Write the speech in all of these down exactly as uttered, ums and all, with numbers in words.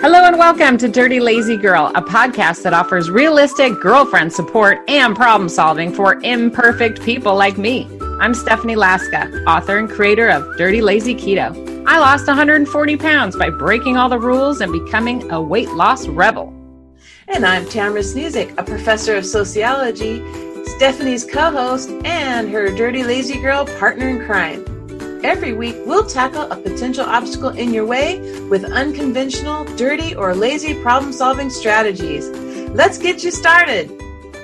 Hello and welcome to Dirty Lazy Girl, a podcast that offers realistic girlfriend support and problem solving for imperfect people like me. I'm Stephanie Laska, author and creator of Dirty Lazy Keto. I lost one hundred forty pounds by breaking all the rules and becoming a weight loss rebel. And I'm Tamara Snezic, a professor of sociology, Stephanie's co-host, and her Dirty Lazy Girl partner in crime. Every week, we'll tackle a potential obstacle in your way with unconventional, dirty, or lazy problem-solving strategies. Let's get you started.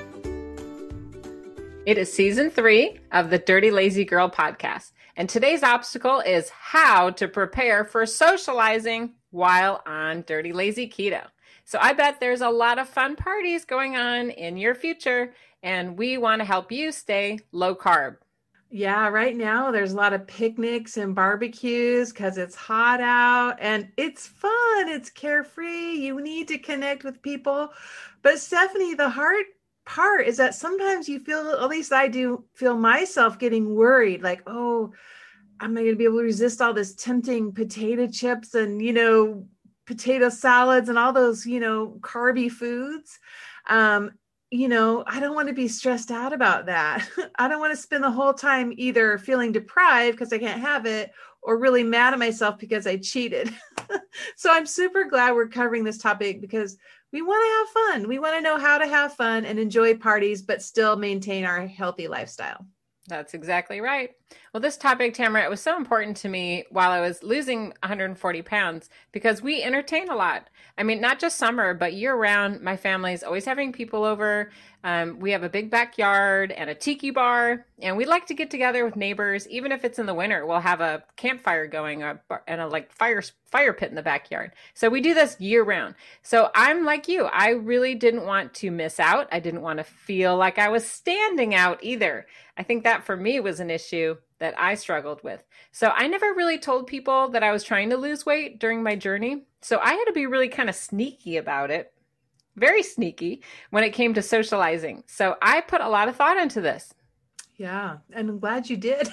It is season three of the Dirty Lazy Girl podcast, and today's obstacle is how to prepare for socializing while on Dirty Lazy Keto. So I bet there's a lot of fun parties going on in your future, and we want to help you stay low carb. Yeah, right now there's a lot of picnics and barbecues because it's hot out and it's fun. It's carefree. You need to connect with people. But Stephanie, the hard part is that sometimes you feel, at least I do feel myself getting worried, like, oh, am I going to be able to resist all this tempting potato chips and, you know, potato salads and all those, you know, carby foods? Um, you know, I don't want to be stressed out about that. I don't want to spend the whole time either feeling deprived because I can't have it or really mad at myself because I cheated. So I'm super glad we're covering this topic because we want to have fun. We want to know how to have fun and enjoy parties, but still maintain our healthy lifestyle. That's exactly right. Well, this topic, Tamara, it was so important to me while I was losing one hundred forty pounds because we entertain a lot. I mean, not just summer, but year round, my family is always having people over. Um, we have a big backyard and a tiki bar, and we like to get together with neighbors. Even if it's in the winter, we'll have a campfire going a, and a like fire fire pit in the backyard. So we do this year round. So I'm like you. I really didn't want to miss out. I didn't want to feel like I was standing out either. I think that for me was an issue that I struggled with. So I never really told people that I was trying to lose weight during my journey. So I had to be really kind of sneaky about it, very sneaky when it came to socializing. So I put a lot of thought into this. Yeah, and I'm glad you did.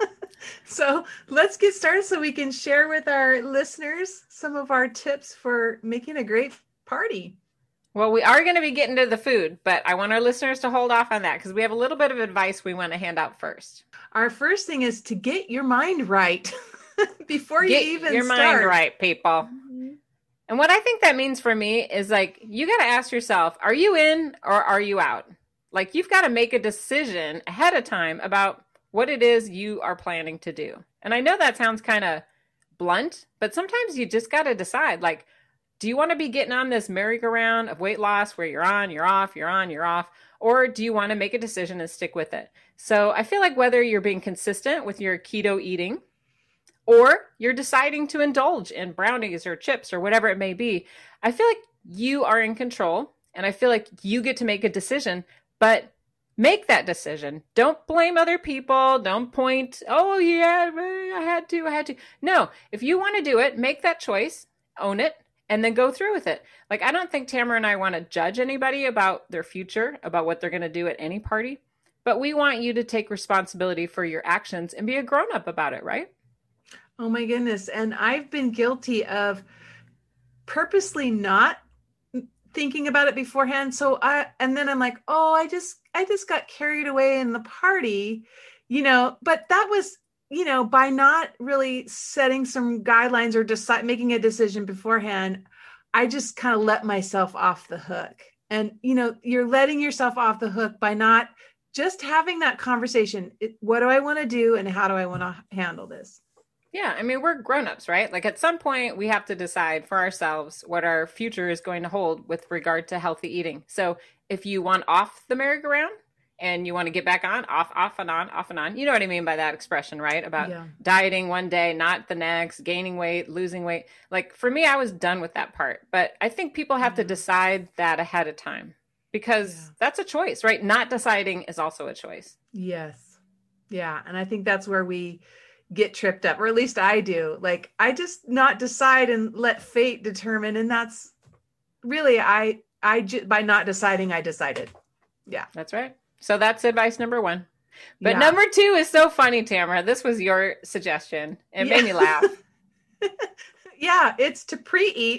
So let's get started so we can share with our listeners some of our tips for making a great party. Well, we are going to be getting to the food, but I want our listeners to hold off on that because we have a little bit of advice we want to hand out first. Our first thing is to get your mind right before get you even your start. Mind right, people. Mm-hmm. And what I think that means for me is like, you got to ask yourself, are you in or are you out? Like you've got to make a decision ahead of time about what it is you are planning to do. And I know that sounds kind of blunt, but sometimes you just got to decide, like, do you want to be getting on this merry-go-round of weight loss where you're on, you're off, you're on, you're off, or do you want to make a decision and stick with it? So I feel like whether you're being consistent with your keto eating or you're deciding to indulge in brownies or chips or whatever it may be, I feel like you are in control and I feel like you get to make a decision, but make that decision. Don't blame other people. Don't point, oh yeah, I had to, I had to. No, if you want to do it, make that choice, own it, and then go through with it. Like, I don't think Tamara and I want to judge anybody about their future, about what they're going to do at any party, but we want you to take responsibility for your actions and be a grown-up about it, right? Oh my goodness. And I've been guilty of purposely not thinking about it beforehand. So I, and then I'm like, oh, I just, I just got carried away in the party, you know, but that was, you know, by not really setting some guidelines or decide, making a decision beforehand, I just kind of let myself off the hook. And, you know, you're letting yourself off the hook by not just having that conversation. It, what do I want to do? And how do I want to handle this? Yeah. I mean, we're grownups, right? Like at some point we have to decide for ourselves what our future is going to hold with regard to healthy eating. So if you want off the merry-go-round, and you want to get back on, off, off and on, off and on. You know what I mean by that expression, right? About yeah. dieting one day, not the next, gaining weight, losing weight. Like for me, I was done with that part. But I think people have yeah. to decide that ahead of time because yeah. that's a choice, right? Not deciding is also a choice. Yes. Yeah. And I think that's where we get tripped up, or at least I do. Like I just not decide and let fate determine. And that's really, I, I, by not deciding, I decided. Yeah. That's right. So that's advice number one. But yeah. number two is so funny, Tamara. This was your suggestion. It yeah. made me laugh. Yeah, it's to pre-eat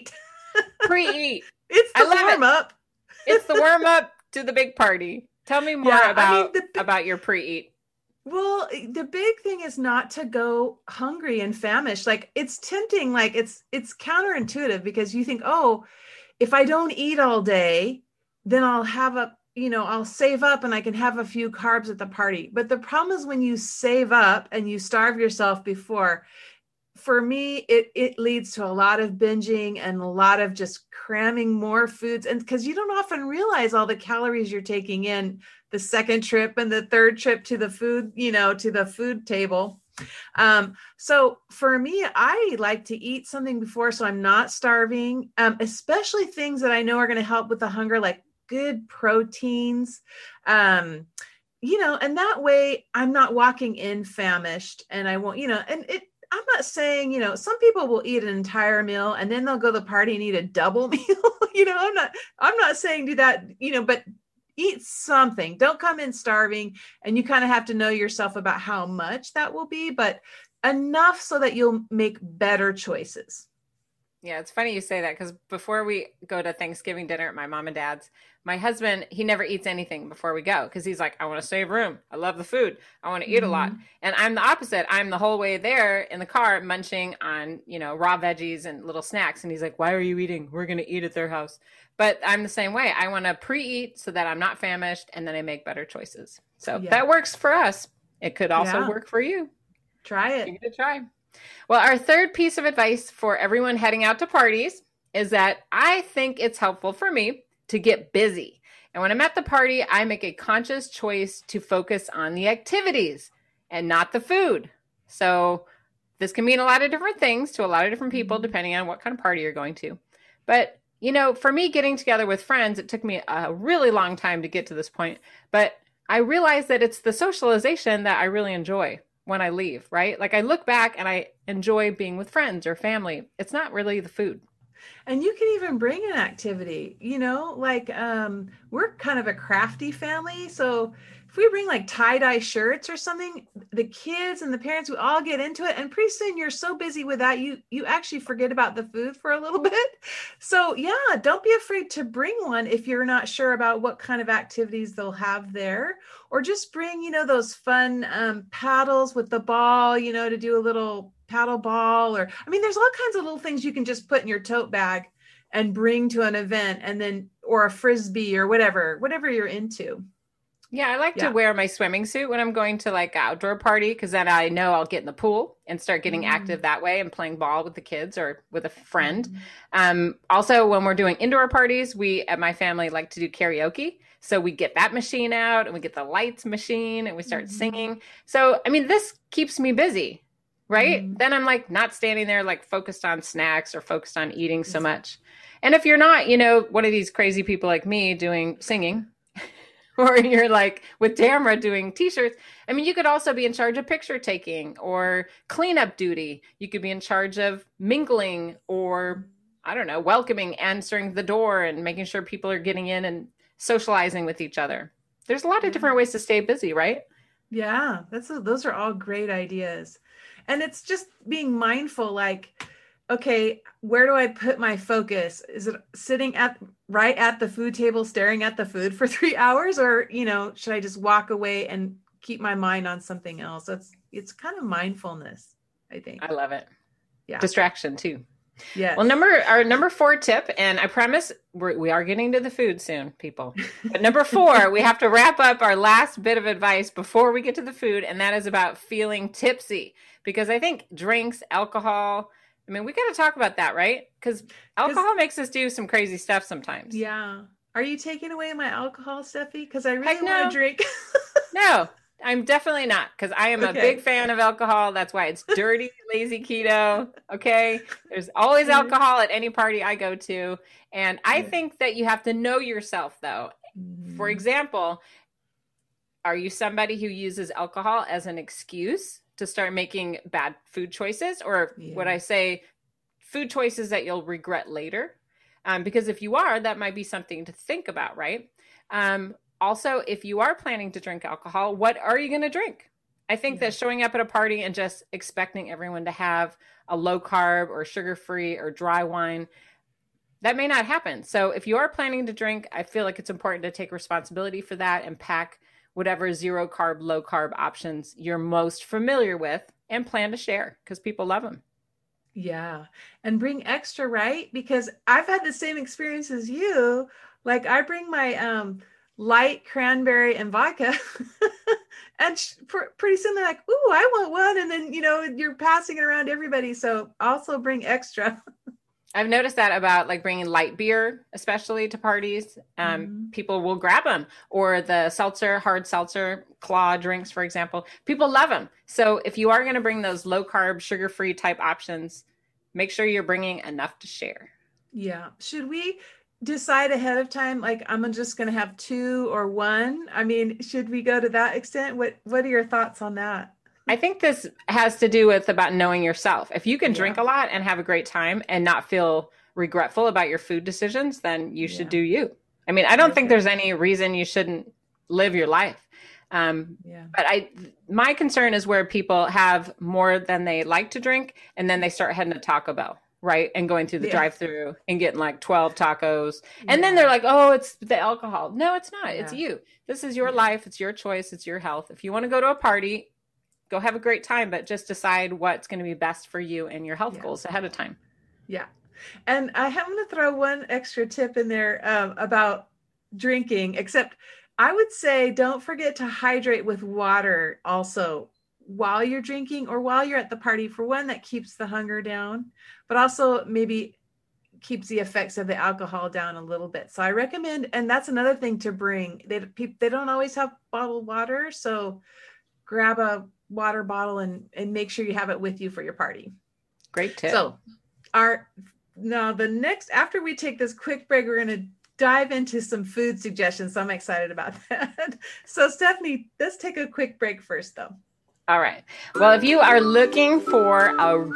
Pre-eat. It's I the love warm it. up. It's the warm up to the big party. Tell me more Yeah, I mean about the about your pre-eat. well, the big thing is not to go hungry and famished. Like it's tempting, like it's it's counterintuitive because you think, "Oh, if I don't eat all day, then I'll have a, you know, I'll save up and I can have a few carbs at the party." But the problem is when you save up and you starve yourself before, for me, it it leads to a lot of binging and a lot of just cramming more foods. And because you don't often realize all the calories you're taking in the second trip and the third trip to the food, you know, to the food table. Um, so for me, I like to eat something before so I'm not starving, um, especially things that I know are going to help with the hunger, like good proteins. Um, you know, and that way I'm not walking in famished and I won't, you know, and it, I'm not saying, you know, some people will eat an entire meal and then they'll go to the party and eat a double meal. you know, I'm not, I'm not saying do that, you know, but eat something. Don't come in starving. And you kind of have to know yourself about how much that will be, but enough so that you'll make better choices. Yeah, it's funny you say that because before we go to Thanksgiving dinner at my mom and dad's, my husband, he never eats anything before we go because he's like, I want to save room. I love the food. I want to eat a lot. Mm-hmm. And I'm the opposite. I'm the whole way there in the car munching on, you know, raw veggies and little snacks. And he's like, why are you eating? We're going to eat at their house. But I'm the same way. I want to pre-eat so that I'm not famished and then I make better choices. So Yeah. that works for us. It could also Yeah. work for you. Try it. Give it a try. Well, our third piece of advice for everyone heading out to parties is that I think it's helpful for me to get busy. And when I'm at the party, I make a conscious choice to focus on the activities and not the food. So this can mean a lot of different things to a lot of different people, depending on what kind of party you're going to. But, you know, for me, getting together with friends, it took me a really long time to get to this point. But I realized that it's the socialization that I really enjoy when I leave, right? Like I look back and I enjoy being with friends or family. It's not really the food. And you can even bring an activity, you know, like um, we're kind of a crafty family. So if we bring like tie-dye shirts or something, the kids and the parents, we all get into it. And pretty soon you're so busy with that, you you actually forget about the food for a little bit. So yeah, don't be afraid to bring one if you're not sure about what kind of activities they'll have there. Or just bring, you know, those fun um, paddles with the ball, you know, to do a little paddle ball. Or, I mean, there's all kinds of little things you can just put in your tote bag and bring to an event and then, or a Frisbee or whatever, whatever you're into. Yeah, I like Yeah. to wear my swimming suit when I'm going to like an outdoor party because then I know I'll get in the pool and start getting Mm. active that way and playing ball with the kids or with a friend. Mm. Um, also, when we're doing indoor parties, we at my family like to do karaoke. So we get that machine out and we get the lights machine and we start Mhm. singing. So, I mean, this keeps me busy, right? Mhm. Then I'm like not standing there like focused on snacks or focused on eating so much. And if you're not, you know, one of these crazy people like me doing singing, or you're like with Tamara doing t-shirts. I mean, you could also be in charge of picture taking or cleanup duty. You could be in charge of mingling or, I don't know, welcoming, answering the door and making sure people are getting in and socializing with each other. There's a lot of Yeah. different ways to stay busy, right? Yeah, that's a, those are all great ideas. And it's just being mindful, like, okay, where do I put my focus? Is it sitting at right at the food table, staring at the food for three hours? Or, you know, should I just walk away and keep my mind on something else? That's, it's kind of mindfulness, I think. I love it. Yeah. Distraction too. Yes. Well, number our number four tip, and I promise we're, we are getting to the food soon, people. But number four, we have to wrap up our last bit of advice before we get to the food, and that is about feeling tipsy. Because I think drinks, alcohol, I mean, we got to talk about that, right? Because alcohol makes us do some crazy stuff sometimes. Yeah. Are you taking away my alcohol, Steffi? Because I really Heck want no. to drink. No, I'm definitely not, because I am Okay. a big fan of alcohol. That's why it's dirty, lazy keto. Okay. There's always alcohol at any party I go to. And I Yeah. think that you have to know yourself, though. For example, are you somebody who uses alcohol as an excuse to start making bad food choices? Or Yeah. would I say food choices that you'll regret later? Um, because if you are, that might be something to think about, right? Um, also, if you are planning to drink alcohol, what are you going to drink? I think Yeah. that showing up at a party and just expecting everyone to have a low carb or sugar free or dry wine, that may not happen. So if you are planning to drink, I feel like it's important to take responsibility for that and pack whatever zero carb, low carb options you're most familiar with and plan to share because people love them. Yeah. And bring extra, right? Because I've had the same experience as you. Like I bring my um, light cranberry and vodka and sh- pr- pretty soon they're like, ooh, I want one. And then, you know, you're passing it around to everybody. So also bring extra. I've noticed that about like bringing light beer, especially to parties. Um, mm-hmm. People will grab them, or the seltzer, hard seltzer, claw drinks, for example. People love them. So if you are going to bring those low carb, sugar free type options, make sure you're bringing enough to share. Yeah. Should we decide ahead of time? Like, I'm just going to have two or one. I mean, should we go to that extent? What What are your thoughts on that? I think this has to do with about knowing yourself. If you can drink yeah. a lot and have a great time and not feel regretful about your food decisions, then you should yeah. do you. I mean, I don't okay. think there's any reason you shouldn't live your life. Um, yeah. But I, my concern is where people have more than they like to drink, and then they start heading to Taco Bell, right? And going through the yeah. drive-through and getting like twelve tacos. And yeah. then they're like, oh, it's the alcohol. No, it's not. Yeah. It's you. This is your yeah. life. It's your choice. It's your health. If you want to go to a party, go have a great time, but just decide what's going to be best for you and your health yeah. goals ahead of time. Yeah. And I am going to throw one extra tip in there um, about drinking, except I would say don't forget to hydrate with water also while you're drinking or while you're at the party. For one, that keeps the hunger down, but also maybe keeps the effects of the alcohol down a little bit. So I recommend, and that's another thing to bring. They, they don't always have bottled water, so grab a water bottle and, and make sure you have it with you for your party. Great tip. So our, now the next, after we take this quick break, we're going to dive into some food suggestions. So I'm excited about that. So Stephanie, let's take a quick break first though. All right. Well, if you are looking for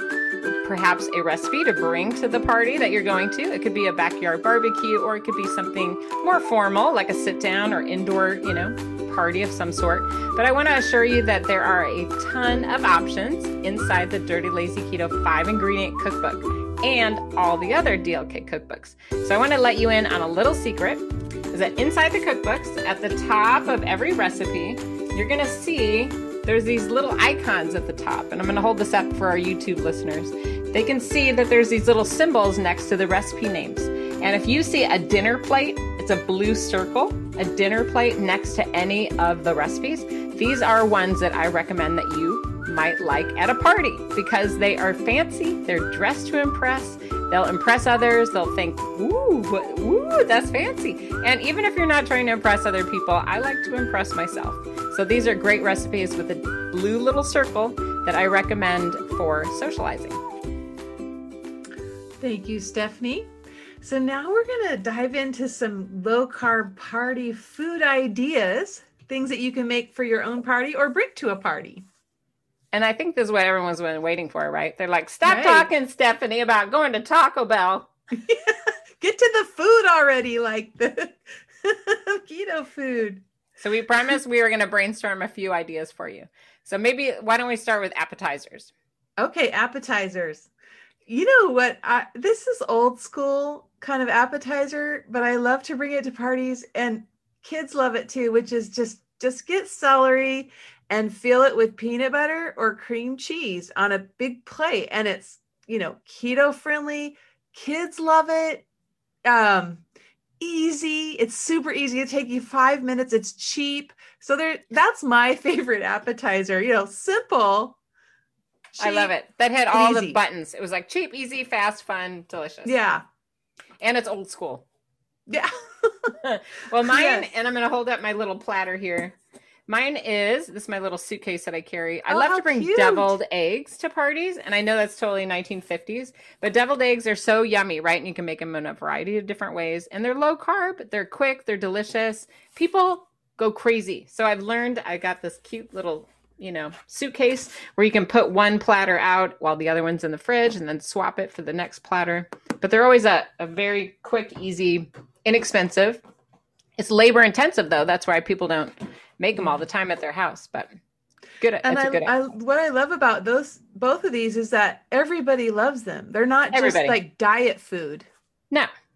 a perhaps a recipe to bring to the party that you're going to, it could be a backyard barbecue, or it could be something more formal, like a sit down or indoor, you know, party of some sort. But I want to assure you that there are a ton of options inside the Dirty Lazy Keto five ingredient cookbook and all the other D L K cookbooks. So I want to let you in on a little secret, is that inside the cookbooks, at the top of every recipe, you're going to see there's these little icons at the top, and I'm going to hold this up for our YouTube listeners. They can see that there's these little symbols next to the recipe names. And if you see a dinner plate, it's a blue circle, a dinner plate next to any of the recipes. These are ones that I recommend that you might like at a party because they are fancy. They're dressed to impress. They'll impress others. They'll think, ooh, ooh, that's fancy. And even if you're not trying to impress other people, I like to impress myself. So these are great recipes with a blue little circle that I recommend for socializing. Thank you, Stephanie. So now we're going to dive into some low carb party food ideas, things that you can make for your own party or bring to a party. And I think this is what everyone's been waiting for, right? They're like, stop right. talking, Stephanie, about going to Taco Bell. Get to the food already, like the keto food. So we promised we were going to brainstorm a few ideas for you. So maybe why don't we start with appetizers? Okay, appetizers. You know what? I, this is old school kind of appetizer, but I love to bring it to parties, and kids love it too, which is just, just get celery and fill it with peanut butter or cream cheese on a big plate. And it's, you know, keto friendly. Kids love it. Um, easy. It's super easy. It take you five minutes. It's cheap. So there, that's my favorite appetizer, you know, simple. Cheap, I love it. That had all easy. The buttons. It was like cheap, easy, fast, fun, delicious. Yeah. And it's old school. Yeah. Well, mine, yes. And I'm going to hold up my little platter here. Mine is, this is my little suitcase that I carry. I oh, love to bring cute. deviled eggs to parties. And I know that's totally nineteen fifties, but deviled eggs are so yummy, right? And you can make them in a variety of different ways. And they're low carb. They're quick. They're delicious. People go crazy. So I've learned, I got this cute little, you know, suitcase where you can put one platter out while the other one's in the fridge and then swap it for the next platter. But they're always a, a very quick, easy, inexpensive. It's labor intensive though. That's why people don't make them all the time at their house, but good. And I, a good I, what I love about those, both of these is that everybody loves them. They're not just everybody. Like diet food. No,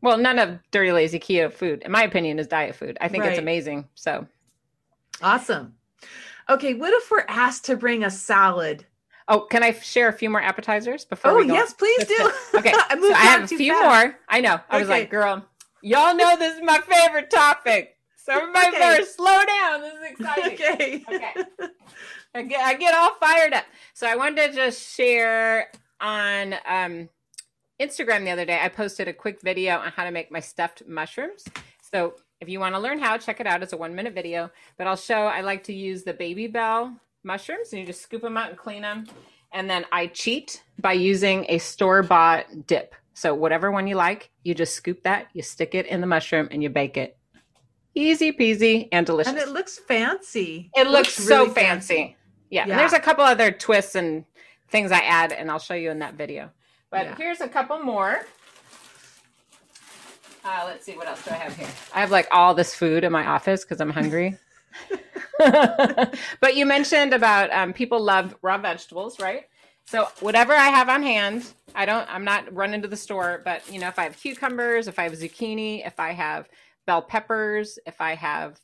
Well, none of Dirty Lazy Keto food, in my opinion, is diet food. I think Right. it's amazing. So Awesome. Okay, what if we're asked to bring a salad? Oh, can I share a few more appetizers before Oh, we go? yes, please do. Okay, I so moved I on have a too few fast. more. I know. I was Okay. like, girl, y'all know this is my favorite topic. So everybody Okay. better slow down. This is exciting. Okay. Okay. I get, I get all fired up. So I wanted to just share on um, Instagram the other day. I posted a quick video on how to make my stuffed mushrooms. So if you want to learn how, check it out. It's a one minute video, but I'll show, I like to use the Baby Bell mushrooms, and you just scoop them out and clean them. And then I cheat by using a store-bought dip. So whatever one you like, you just scoop that, you stick it in the mushroom, and you bake it. Easy peasy and delicious. And it looks fancy. It looks, looks so really fancy. fancy. Yeah. Yeah. And there's a couple other twists and things I add, and I'll show you in that video. But Yeah. here's a couple more. Uh, let's see, what else do I have here? I have like all this food in my office because I'm hungry. But you mentioned about um, people love raw vegetables, right? So whatever I have on hand, I don't, I'm not running to the store, but you know, if I have cucumbers, if I have zucchini, if I have bell peppers, if I have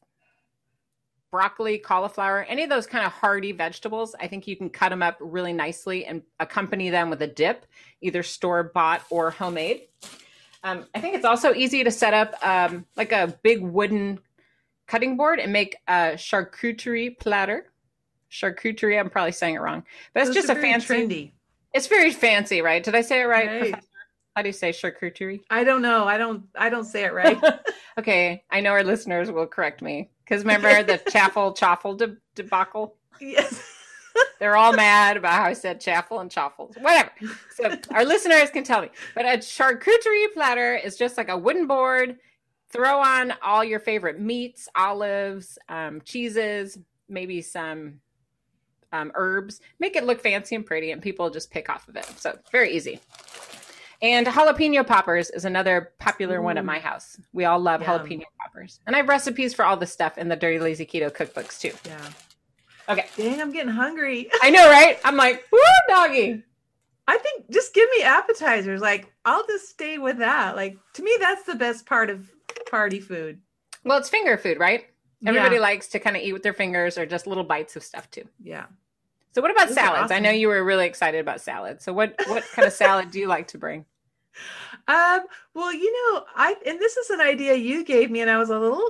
broccoli, cauliflower, any of those kind of hardy vegetables, I think you can cut them up really nicely and accompany them with a dip, either store-bought or homemade. Um, I think it's also easy to set up um, like a big wooden cutting board and make a charcuterie platter. Charcuterie, I'm probably saying it wrong, but it's Those just are a very fancy. trendy. It's very fancy, right? Did I say it right, Right. Professor? How do you say charcuterie? I don't know. I don't. I don't say it right. Okay, I know our listeners will correct me because remember the chaffle chaffle de- debacle? Yes. They're all mad about how I said chaffle and chaffles, whatever. So our listeners can tell me. But a charcuterie platter is just like a wooden board. Throw on all your favorite meats, olives, um, cheeses, maybe some um, herbs. Make it look fancy and pretty, and people just pick off of it. So very easy. And jalapeno poppers is another popular Ooh. one at my house. We all love Yum. jalapeno poppers. And I have recipes for all the stuff in the Dirty Lazy Keto cookbooks too. Yeah. Okay. Dang, I'm getting hungry. I know, right? I'm like, woo, doggy. I think just give me appetizers. Like, I'll just stay with that. Like, to me, that's the best part of party food. Well, it's finger food, right? Everybody Yeah. likes to kind of eat with their fingers or just little bites of stuff too. Yeah. So what about Those are salads? I know awesome. you were really excited about salads. So what, what kind of salad do you like to bring? Um, well, you know, I and this is an idea you gave me, and I was a little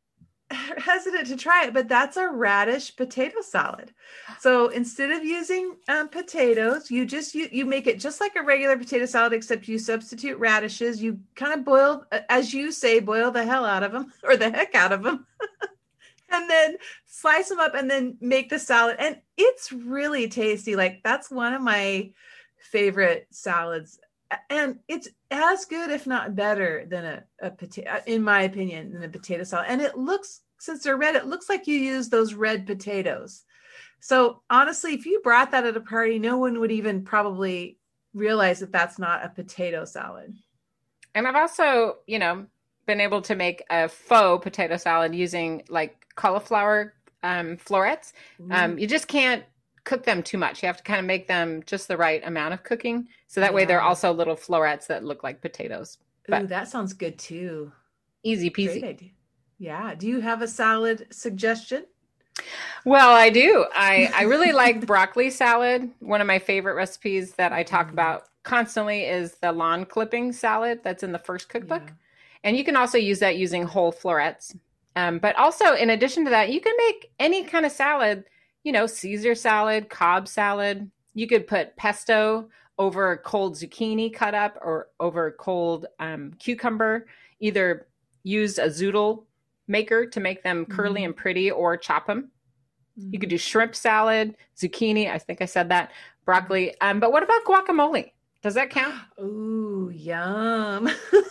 hesitant to try it, but that's a radish potato salad. So instead of using um, potatoes, you just you you make it just like a regular potato salad, except you substitute radishes. You kind of boil, as you say, boil the hell out of them or the heck out of them. And then slice them up and then make the salad. And it's really tasty. Like, that's one of my favorite salads. And it's as good, if not better, than a, a potato, in my opinion, than a potato salad. And it looks, since they're red, it looks like you use those red potatoes. So honestly, if you brought that at a party, no one would even probably realize that that's not a potato salad. And I've also, you know, been able to make a faux potato salad using like cauliflower um, florets. Um, you just can't cook them too much. You have to kind of make them just the right amount of cooking. So that way they're Yeah. also little florets that look like potatoes. But Ooh, that sounds good too. easy Great peasy. idea. Yeah. Do you have a salad suggestion? Well, I do. I, I really like broccoli salad. One of my favorite recipes that I talk Mhm. about constantly is the lawn clipping salad that's in the first cookbook. Yeah. And you can also use that using whole florets. Um, but also, in addition to that, you can make any kind of salad, you know, Caesar salad, Cobb salad. You could put pesto over cold zucchini cut up or over cold um, cucumber. Either use a zoodle maker to make them curly Mhm. and pretty or chop them. You could do shrimp salad, zucchini. I think I said that. Broccoli. Um, but what about guacamole? Does that count? Ooh, yum.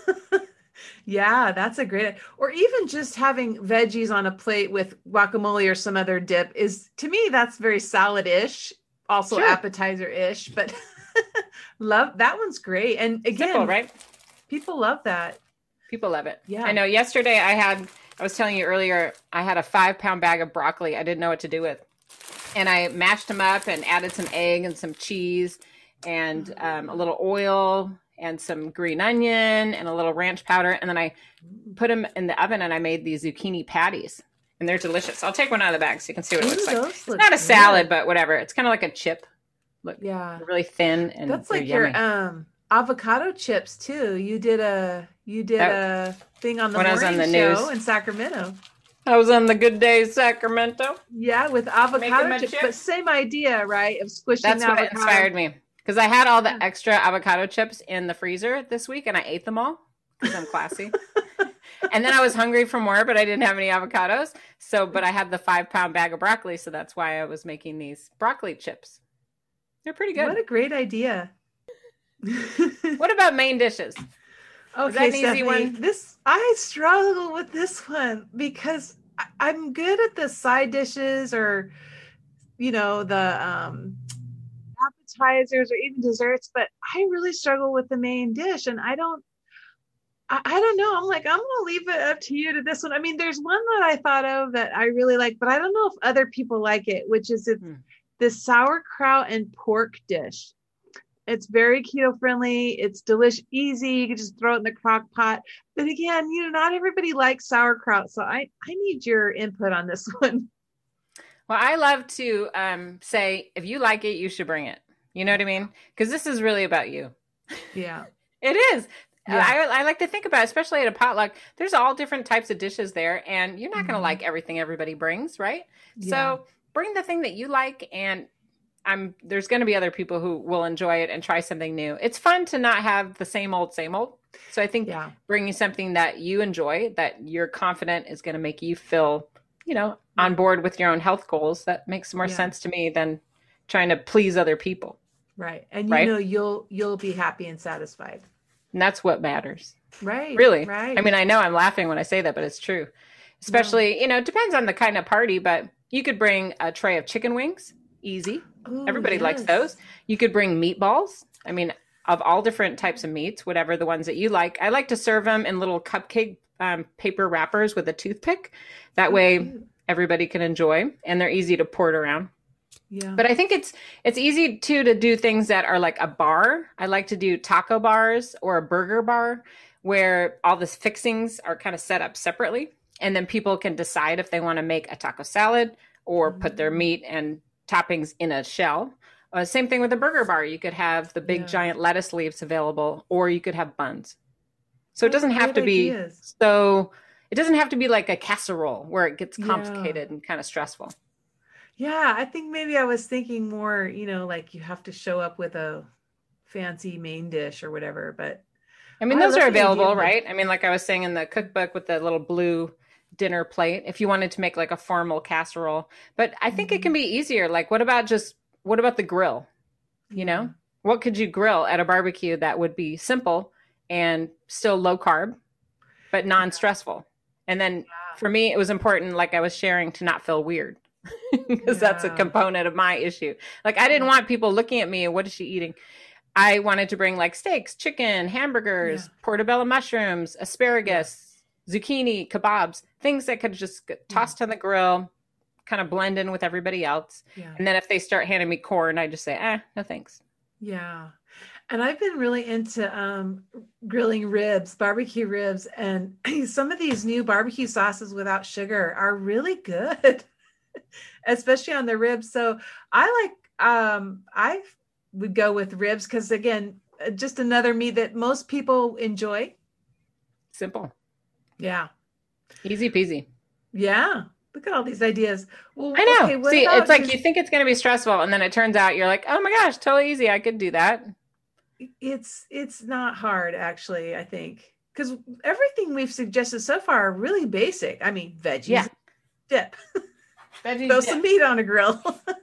Yeah, that's a great, or even just having veggies on a plate with guacamole or some other dip is, to me, that's very salad-ish, also Sure. appetizer-ish, but love that one's great. And again, Simple, right? people love that. People love it. Yeah. I know yesterday I had, I was telling you earlier, I had a five pound bag of broccoli I didn't know what to do with. And I mashed them up and added some egg and some cheese and um, a little oil and some green onion and a little ranch powder. And then I put them in the oven and I made these zucchini patties. And they're delicious. I'll take one out of the bag so you can see what it looks like. It's not a salad, but whatever. It's kind of like a chip. Look, yeah, really thin and that's like yummy. your um avocado chips too. You did a you did that, a thing on the when morning I was on the show news in Sacramento. I was on the Good Day Sacramento. Yeah, with avocado chips, but same idea, right? Of squishing. That's avocado. what inspired me because I had all the extra avocado chips in the freezer this week, and I ate them all because I'm classy. And then I was hungry for more, but I didn't have any avocados. So, but I had the five pound bag of broccoli. So that's why I was making these broccoli chips. They're pretty good. What a great idea. What about main dishes? Okay, Is that an Stephanie, easy one? This, I struggle with this one because I, I'm good at the side dishes or, you know, the um, appetizers or even desserts, but I really struggle with the main dish. And I don't, I, I don't know. I'm like, I'm going to leave it up to you to this one. I mean, there's one that I thought of that I really like, but I don't know if other people like it, which is it's hmm. this sauerkraut and pork dish. It's very keto friendly. It's delicious, easy. You can just throw it in the crock pot. But again, you know, not everybody likes sauerkraut. So I, I need your input on this one. Well, I love to um, say, if you like it, you should bring it. You know what I mean? Because this is really about you. Yeah, it is. Yeah. I, I like to think about it, especially at a potluck. There's all different types of dishes there, and you're not mm-hmm. going to like everything everybody brings, right? Yeah. So bring the thing that you like, and I'm there's going to be other people who will enjoy it and try something new. It's fun to not have the same old, same old. So I think yeah. bringing something that you enjoy, that you're confident is going to make you feel, you know, on board with your own health goals, that makes more yeah. sense to me than trying to please other people. Right. And you right? know, you'll you'll be happy and satisfied. And that's what matters. Right. Really. Right. I mean, I know I'm laughing when I say that, but it's true. Especially, no. you know, it depends on the kind of party, but you could bring a tray of chicken wings. Easy. Ooh, Everybody yes. likes those. You could bring meatballs. I mean, of all different types of meats, whatever the ones that you like. I like to serve them in little cupcake um, paper wrappers with a toothpick. That oh, way cute. Everybody can enjoy, and they're easy to port around. Yeah. But I think it's it's easy too to do things that are like a bar. I like to do taco bars or a burger bar where all the fixings are kind of set up separately. And then people can decide if they want to make a taco salad or mm-hmm. put their meat and toppings in a shell. Uh, same thing with a burger bar. You could have the big yeah. giant lettuce leaves available, or you could have buns. So That's it doesn't have to be ideas. so it doesn't have to be like a casserole where it gets complicated yeah. and kind of stressful. Yeah, I think maybe I was thinking more, you know, like you have to show up with a fancy main dish or whatever. But I mean, those I are available, right? I mean, like I was saying in the cookbook with the little blue dinner plate, if you wanted to make like a formal casserole. But I think mm-hmm. it can be easier. Like, what about just, what about the grill? You know, what could you grill at a barbecue that would be simple and still low carb, but non-stressful? And then yeah. for me, it was important, like I was sharing, to not feel weird. Because yeah. that's a component of my issue. Like, I didn't want people looking at me and what is she eating? I wanted to bring like steaks, chicken, hamburgers, yeah. portobello mushrooms, asparagus, yeah. zucchini, kebabs, things that could just get tossed yeah. on the grill, kind of blend in with everybody else. Yeah. And then if they start handing me corn, I just say, eh, no thanks. Yeah. And I've been really into um, grilling ribs, barbecue ribs. And some of these new barbecue sauces without sugar are really good. Especially on the ribs. So I like, um, I would go with ribs because, again, just another meat that most people enjoy. Simple. Yeah. Easy peasy. Yeah. Look at all these ideas. Well, I know. Okay, See, it's like just, you think it's going to be stressful, and then it turns out you're like, oh my gosh, totally easy. I could do that. It's it's not hard, actually, I think. Because everything we've suggested so far are really basic. I mean, veggies, yeah. dip. Veggies, Throw dip. some meat on a grill.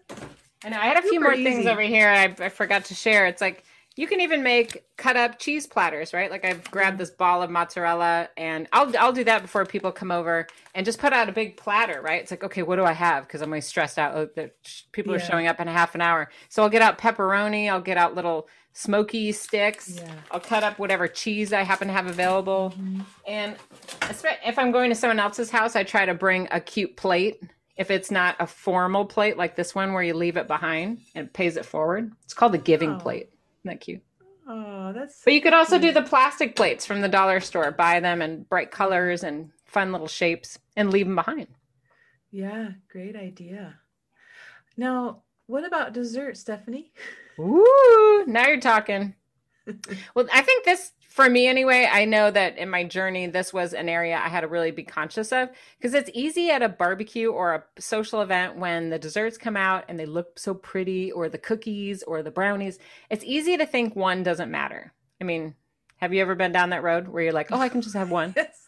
I know. I had a few more things over here I, I forgot to share. It's like you can even make cut up cheese platters, right? Like I've grabbed this ball of mozzarella, and I'll I'll do that before people come over and just put out a big platter, right? It's like, okay, what do I have? Because I'm always stressed out. Oh, the, people yeah. are showing up in a half an hour. So I'll get out pepperoni. I'll get out little smoky sticks. Yeah. I'll cut up whatever cheese I happen to have available. Mm-hmm. And if I'm going to someone else's house, I try to bring a cute plate. If it's not a formal plate like this one where you leave it behind and it pays it forward, it's called the giving oh. plate. that cute? Oh, that's so But you could also cute. do the plastic plates from the dollar store. Buy them in bright colors and fun little shapes and leave them behind. Yeah, great idea. Now, what about dessert, Stephanie? Ooh, now you're talking. Well, I think this, for me anyway, I know that in my journey, this was an area I had to really be conscious of because it's easy at a barbecue or a social event when the desserts come out and they look so pretty, or the cookies or the brownies. It's easy to think one doesn't matter. I mean, have you ever been down that road where you're like, oh, I can just have one? Yes.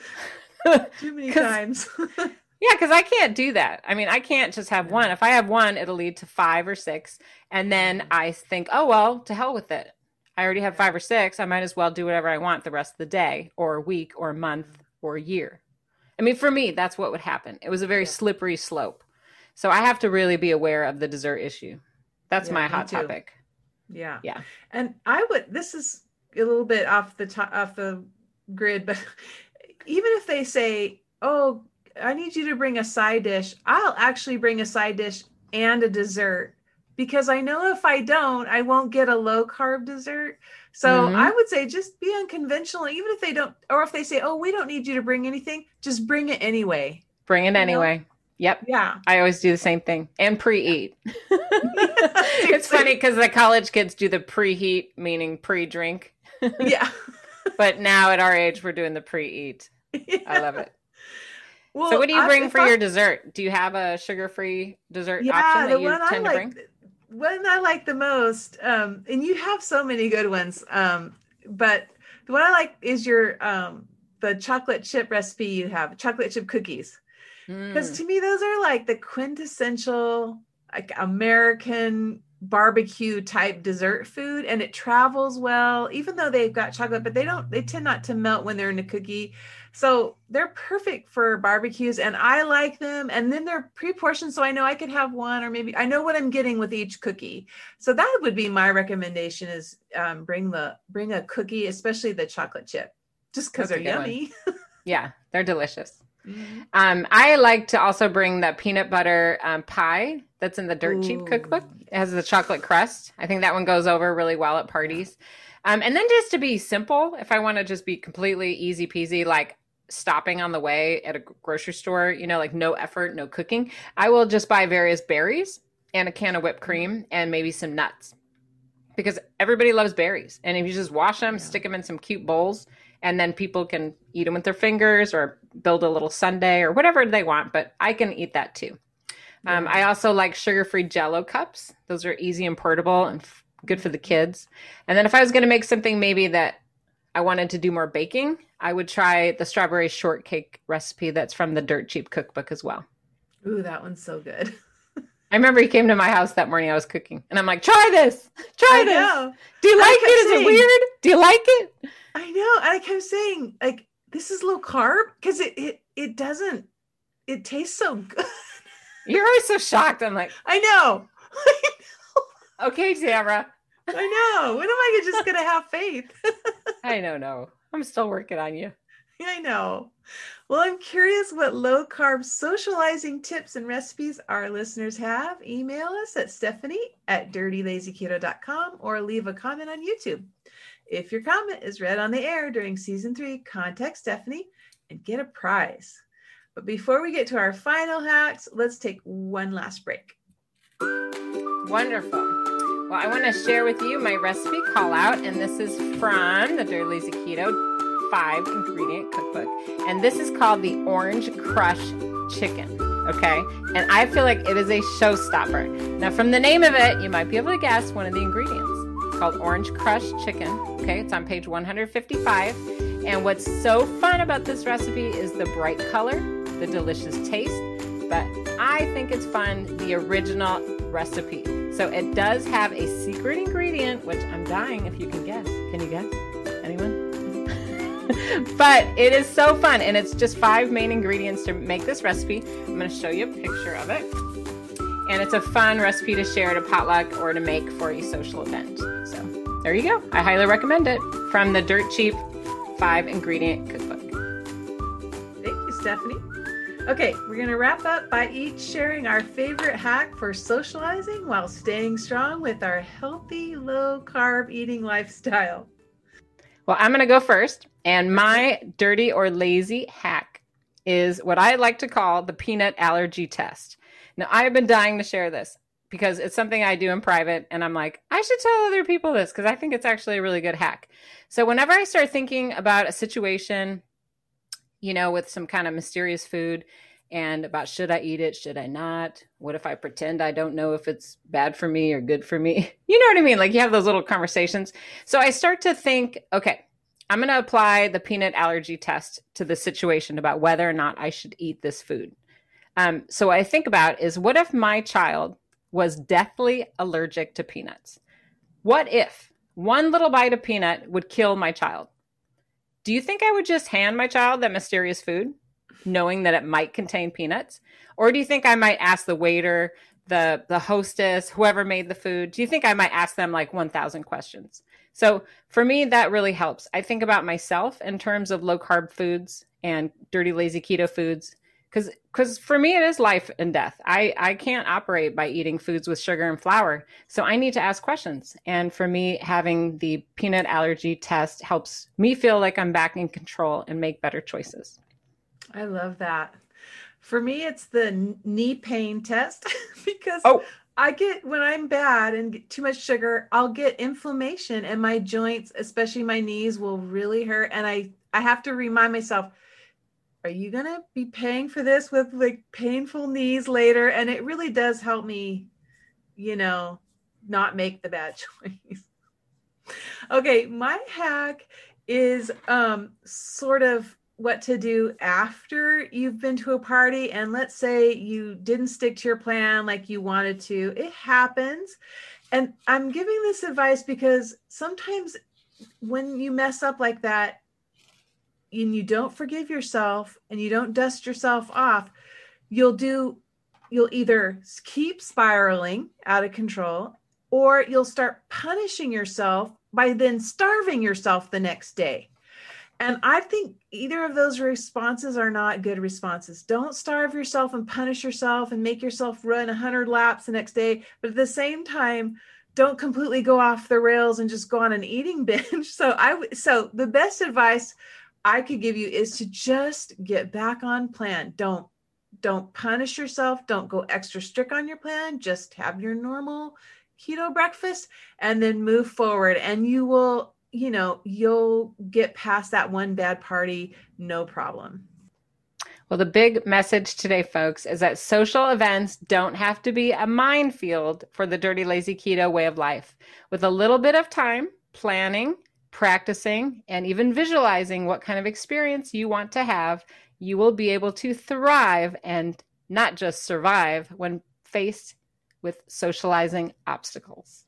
Too many times. Yeah, because I can't do that. I mean, I can't just have one. If I have one, it'll lead to five or six. And then I think, oh, well, to hell with it. I already have five or six. I might as well do whatever I want the rest of the day or a week or a month or a year. I mean, for me, that's what would happen. It was a very yeah. slippery slope. So I have to really be aware of the dessert issue. That's yeah, my hot too. topic. Yeah. Yeah. And I would, this is a little bit off the top, off the grid, but even if they say, oh, I need you to bring a side dish, I'll actually bring a side dish and a dessert, because I know if I don't, I won't get a low carb dessert. So mm-hmm. I would say just be unconventional, even if they don't, or if they say, oh, we don't need you to bring anything, just bring it anyway. Bring it anyway. Know? Yep. Yeah. I always do the same thing. And preheat. Yeah, it's funny because the college kids do the preheat, meaning pre-drink. Yeah. But now at our age, we're doing the pre-eat. Yeah. I love it. Well, so what do you bring I, for I, your dessert? Do you have a sugar-free dessert yeah, option that the you one tend I to like, bring? One I like the most, um, and you have so many good ones, um, but the one I like is your um, the chocolate chip recipe you have, chocolate chip cookies. Because mm. to me, those are like the quintessential like American barbecue type dessert food, and it travels well, even though they've got chocolate, but they don't, they tend not to melt when they're in a cookie. So they're perfect for barbecues, and I like them. And then they're pre-portioned, so I know I could have one, or maybe I know what I'm getting with each cookie. So that would be my recommendation: is um, bring the bring a cookie, especially the chocolate chip, just because they're yummy. Yeah, they're delicious. Mm-hmm. Um, I like to also bring the peanut butter um, pie that's in the Dirt Ooh. Cheap cookbook. It has the chocolate crust. I think that one goes over really well at parties. Um, and then just to be simple, if I want to just be completely easy peasy, like stopping on the way at a grocery store, you know, like no effort, no cooking, I will just buy various berries and a can of whipped cream and maybe some nuts, because everybody loves berries. And if you just wash them, yeah. stick them in some cute bowls, and then people can eat them with their fingers or build a little sundae or whatever they want, but I can eat that too. Yeah. Um, I also like sugar-free Jell-O cups. Those are easy and portable and f- good for the kids. And then if I was going to make something maybe that I wanted to do more baking, I would try the strawberry shortcake recipe that's from the Dirt Cheap cookbook as well. Ooh, that one's so good. I remember he came to my house that morning I was cooking, and I'm like, try this, try I this. Know. Do you like I it? Is saying, it weird? Do you like it? I know. I kept saying, like, this is low carb, because it, it, it doesn't, it tastes so good. You're always so shocked. I'm like, I know. I know. Okay, Tamara. I know. When am I just going to have faith? I don't know. I'm still working on you. I know. Well, I'm curious what low carb socializing tips and recipes our listeners have. Email us at Stephanie at dirty lazy keto dot com or leave a comment on YouTube. If your comment is read on the air during season three, contact Stephanie and get a prize. But before we get to our final hacks, let's take one last break. Wonderful. Well, I want to share with you my recipe call out, and this is from the Dirty Lazy Keto five ingredient cookbook. And this is called the Orange Crush Chicken. Okay. And I feel like it is a showstopper. Now, from the name of it, you might be able to guess one of the ingredients. It's called Orange Crush Chicken. Okay. It's on page one hundred fifty-five. And what's so fun about this recipe is the bright color, the delicious taste, but I think it's fun, the original recipe. So it does have a secret ingredient, which I'm dying if you can guess. Can you guess? Anyone? But it is so fun, and it's just five main ingredients to make this recipe. I'm going to show you a picture of it. And it's a fun recipe to share at a potluck or to make for a social event. So there you go. I highly recommend it from the Dirt Cheap five ingredient cookbook. Thank you, Stephanie. Okay, we're going to wrap up by each sharing our favorite hack for socializing while staying strong with our healthy, low-carb eating lifestyle. Well, I'm going to go first. And my dirty or lazy hack is what I like to call the peanut allergy test. Now, I've been dying to share this because it's something I do in private. And I'm like, I should tell other people this because I think it's actually a really good hack. So whenever I start thinking about a situation, you know, with some kind of mysterious food and about should I eat it? Should I not? What if I pretend I don't know if it's bad for me or good for me? You know what I mean? Like you have those little conversations. So I start to think, okay, I'm going to apply the peanut allergy test to the situation about whether or not I should eat this food. Um, so what I think about is what if my child was deathly allergic to peanuts? What if one little bite of peanut would kill my child? Do you think I would just hand my child that mysterious food, knowing that it might contain peanuts? Or do you think I might ask the waiter, the, the hostess, whoever made the food, do you think I might ask them like one thousand questions? So for me, that really helps. I think about myself in terms of low carb foods and dirty, lazy keto foods. Because because for me, it is life and death. I, I can't operate by eating foods with sugar and flour. So I need to ask questions. And for me, having the peanut allergy test helps me feel like I'm back in control and make better choices. I love that. For me, it's the knee pain test because oh. I get, when I'm bad and get too much sugar, I'll get inflammation and my joints, especially my knees, will really hurt. And I, I have to remind myself, are you going to be paying for this with like painful knees later? And it really does help me, you know, not make the bad choice. Okay. My hack is um, sort of what to do after you've been to a party. And let's say you didn't stick to your plan like you wanted to. It happens. And I'm giving this advice because sometimes when you mess up like that, and you don't forgive yourself and you don't dust yourself off, you'll do, you'll either keep spiraling out of control or you'll start punishing yourself by then starving yourself the next day. And I think either of those responses are not good responses. Don't starve yourself and punish yourself and make yourself run one hundred laps the next day. But at the same time, don't completely go off the rails and just go on an eating binge. So I, so the best advice I could give you is to just get back on plan. Don't, don't punish yourself. Don't go extra strict on your plan. Just have your normal keto breakfast and then move forward. And you will, you know, you'll get past that one bad party. No problem. Well, the big message today, folks, is that social events don't have to be a minefield for the dirty, lazy keto way of life. With a little bit of time, planning, practicing, and even visualizing what kind of experience you want to have, you will be able to thrive and not just survive when faced with socializing obstacles.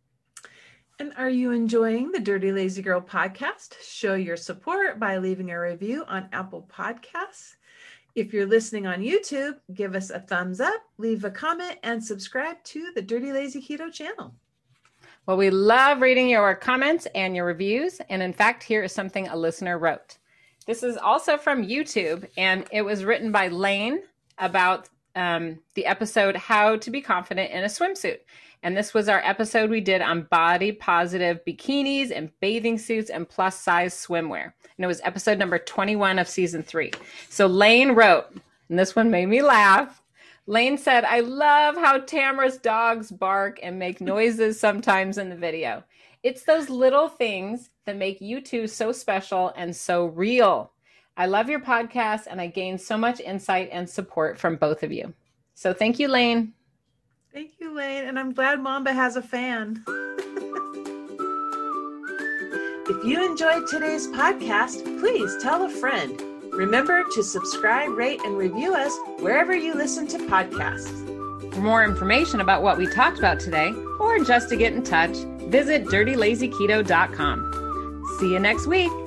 And are you enjoying the Dirty Lazy Girl podcast? Show your support by leaving a review on Apple Podcasts. If you're listening on YouTube, give us a thumbs up, leave a comment, and subscribe to the Dirty Lazy Keto channel. Well, we love reading your comments and your reviews. And in fact, here is something a listener wrote. This is also from YouTube, and it was written by Lane about um, the episode, How to Be Confident in a Swimsuit. And this was our episode we did on body positive bikinis and bathing suits and plus size swimwear. And it was episode number twenty-one of season three. So Lane wrote, and this one made me laugh. Lane said, I love how Tamara's dogs bark and make noises sometimes in the video. It's those little things that make you two so special and so real. I love your podcast and I gained so much insight and support from both of you. So thank you, Lane. Thank you, Lane. And I'm glad Mamba has a fan. If you enjoyed today's podcast, please tell a friend. Remember to subscribe, rate, and review us wherever you listen to podcasts. For more information about what we talked about today, or just to get in touch, visit dirty lazy keto dot com. See you next week.